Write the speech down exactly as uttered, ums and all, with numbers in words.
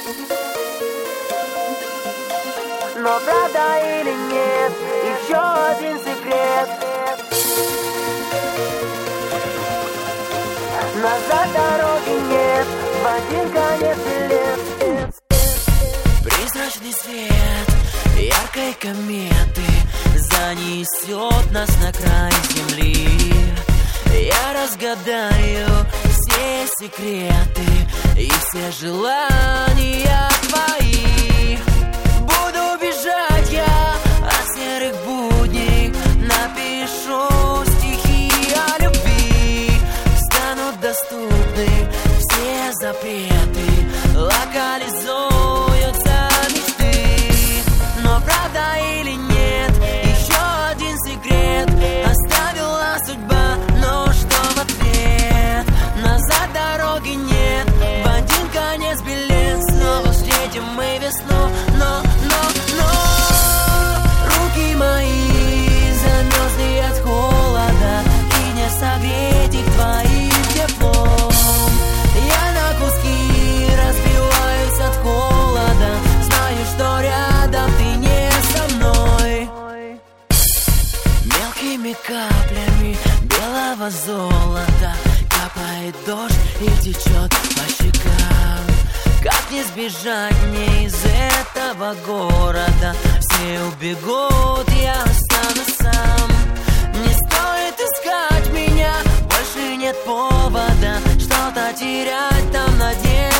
Но правда или нет, еще один секрет. Назад дороги нет, в один конец билет. Призрачный свет яркой кометы занесет нас на край земли. Я разгадаю все секреты и все желания твои. Буду бежать я от серых будней, напишу стихи о любви. Станут доступны все запреты, локализуются мечты. Но правда или нет, еще один секрет оставила судьба, но что в ответ? Назад дороги нет, в один конец билет. Снова встретим мы весну, но, но, но руки мои замерзли от холода, и не согреть их твоим теплом. Я на куски разбиваюсь от холода, знаю, что рядом ты не со мной. Мелкими каплями белого золота капает дождь и течет по щекам. Как не сбежать мне из этого города? Все убегут, я останусь сам. Не стоит искать меня, больше нет повода что-то терять, там надежда.